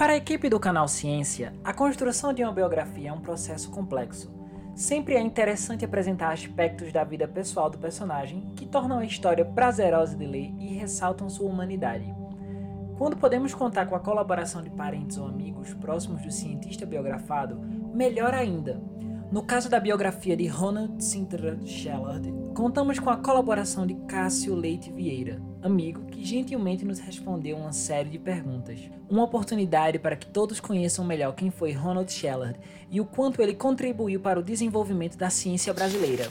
Para a equipe do canal Ciência, a construção de uma biografia é um processo complexo. Sempre é interessante apresentar aspectos da vida pessoal do personagem que tornam a história prazerosa de ler e ressaltam sua humanidade. Quando podemos contar com a colaboração de parentes ou amigos próximos do cientista biografado, melhor ainda. No caso da biografia de Ronald Sintra Shellard, contamos com a colaboração de Cássio Leite Vieira, amigo que gentilmente nos respondeu uma série de perguntas. Uma oportunidade para que todos conheçam melhor quem foi Ronald Shellard e o quanto ele contribuiu para o desenvolvimento da ciência brasileira.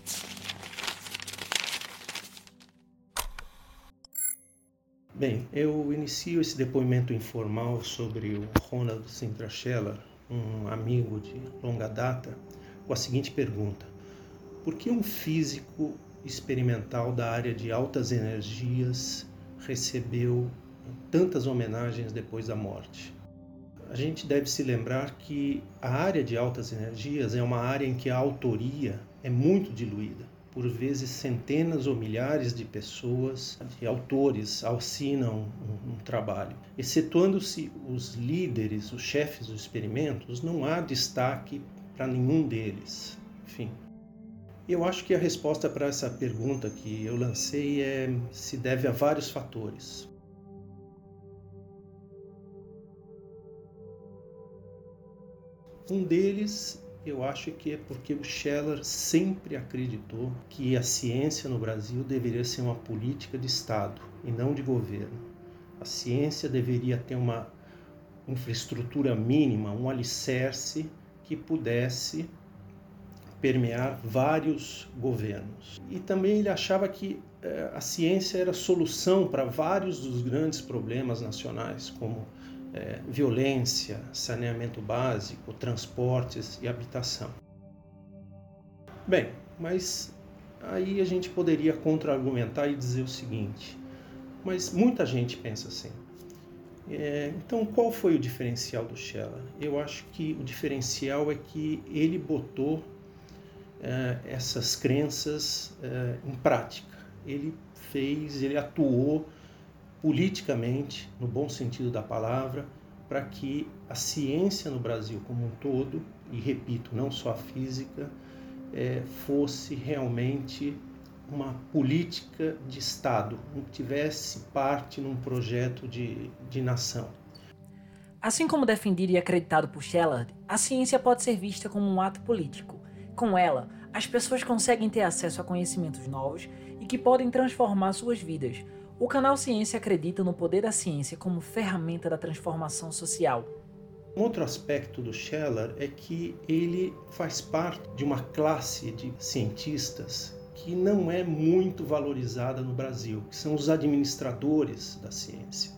Bem, eu inicio esse depoimento informal sobre o Ronald Sintra Shellard, um amigo de longa data, com a seguinte pergunta: por que um físico experimental da área de altas energias recebeu tantas homenagens depois da morte? A gente deve se lembrar que a área de altas energias é uma área em que a autoria é muito diluída. Por vezes centenas ou milhares de pessoas, de autores, assinam um trabalho. Excetuando-se os líderes, os chefes dos experimentos, não há destaque para nenhum deles. Enfim, eu acho que a resposta para essa pergunta que eu lancei se deve a vários fatores. Um deles, eu acho que é porque o Shellard sempre acreditou que a ciência no Brasil deveria ser uma política de Estado e não de governo. A ciência deveria ter uma infraestrutura mínima, um alicerce que pudesse permear vários governos. E também ele achava que a ciência era a solução para vários dos grandes problemas nacionais, como violência, saneamento básico, transportes e habitação. Bem, mas aí a gente poderia contra-argumentar e dizer o seguinte: mas muita gente pensa assim. Então qual foi o diferencial do Shellard? Eu acho que o diferencial é que ele botou essas crenças em prática. Ele atuou politicamente, no bom sentido da palavra, para que a ciência no Brasil como um todo, e repito, não só a física, fosse realmente uma política de Estado, não tivesse parte num projeto de nação. Assim como defendido e acreditado por Shellard, a ciência pode ser vista como um ato político. Com ela, as pessoas conseguem ter acesso a conhecimentos novos e que podem transformar suas vidas. O canal Ciência acredita no poder da ciência como ferramenta da transformação social. Um outro aspecto do Shellard é que ele faz parte de uma classe de cientistas que não é muito valorizada no Brasil, que são os administradores da ciência.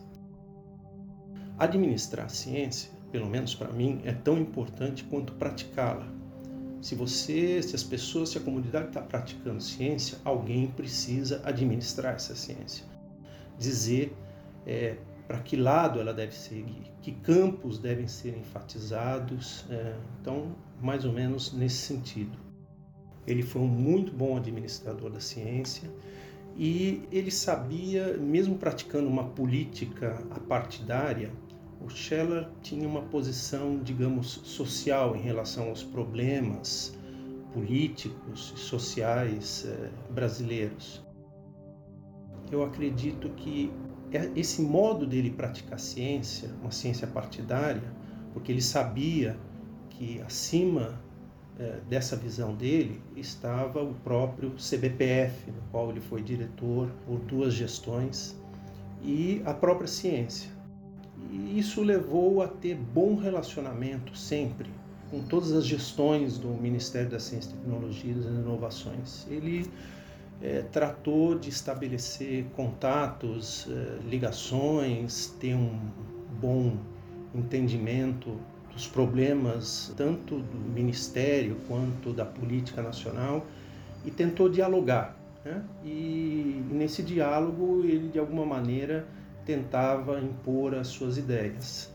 Administrar a ciência, pelo menos para mim, é tão importante quanto praticá-la. Se as pessoas, se a comunidade está praticando ciência, alguém precisa administrar essa ciência. Dizer para que lado ela deve seguir, que campos devem ser enfatizados. Então, mais ou menos nesse sentido. Ele foi um muito bom administrador da ciência e ele sabia, mesmo praticando uma política apartidária, o Shellard tinha uma posição, digamos, social em relação aos problemas políticos e sociais brasileiros. Eu acredito que esse modo dele praticar ciência, uma ciência partidária, porque ele sabia que acima dessa visão dele estava o próprio CBPF, no qual ele foi diretor por 2 gestões, e a própria ciência. E isso levou a ter bom relacionamento sempre com todas as gestões do Ministério da Ciência, Tecnologia e Inovações. Ele tratou de estabelecer contatos, ligações, ter um bom entendimento dos problemas tanto do Ministério quanto da política nacional e tentou dialogar, né? E nesse diálogo ele de alguma maneira tentava impor as suas ideias.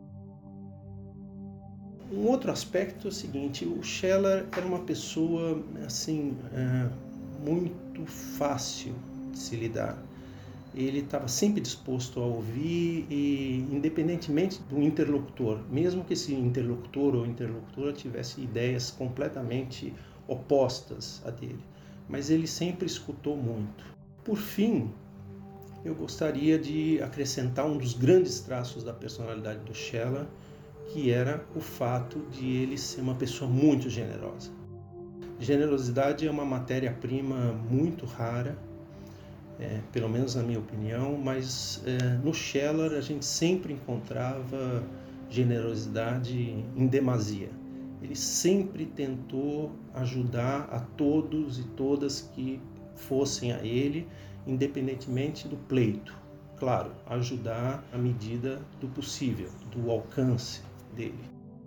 Um outro aspecto é o seguinte: o Shellard era uma pessoa assim muito fácil de se lidar. ele estava sempre disposto a ouvir, e independentemente do interlocutor, mesmo que esse interlocutor ou interlocutora tivesse ideias completamente opostas a dele, mas ele sempre escutou muito. Por fim, eu gostaria de acrescentar um dos grandes traços da personalidade do Scheller, que era o fato de ele ser uma pessoa muito generosa. Generosidade é uma matéria-prima muito rara, pelo menos na minha opinião, mas no Scheller a gente sempre encontrava generosidade em demasia. Ele sempre tentou ajudar a todos e todas que fossem a ele, independentemente do pleito. Claro, ajudar à medida do possível, do alcance dele.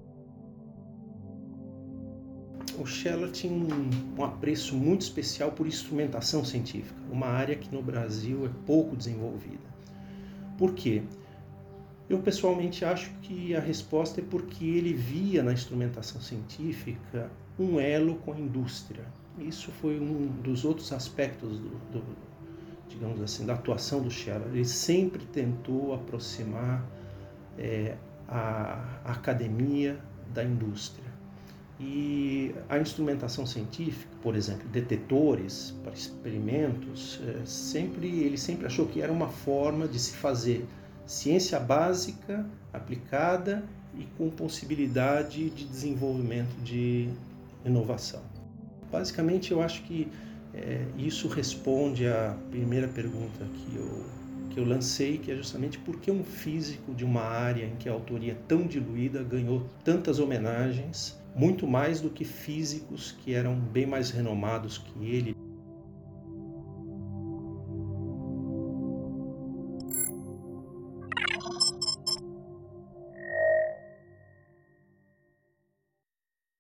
O Scheller tinha um apreço muito especial por instrumentação científica, uma área que no Brasil é pouco desenvolvida. Por quê? Eu pessoalmente acho que a resposta é porque ele via na instrumentação científica um elo com a indústria. Isso foi um dos outros aspectos digamos assim, da atuação do Scheller. Ele sempre tentou aproximar a academia da indústria. E a instrumentação científica, por exemplo, detetores para experimentos, ele sempre achou que era uma forma de se fazer ciência básica, aplicada e com possibilidade de desenvolvimento de inovação. Basicamente, eu acho que isso responde à primeira pergunta que eu lancei, que é justamente por que um físico de uma área em que a autoria é tão diluída ganhou tantas homenagens, muito mais do que físicos que eram bem mais renomados que ele.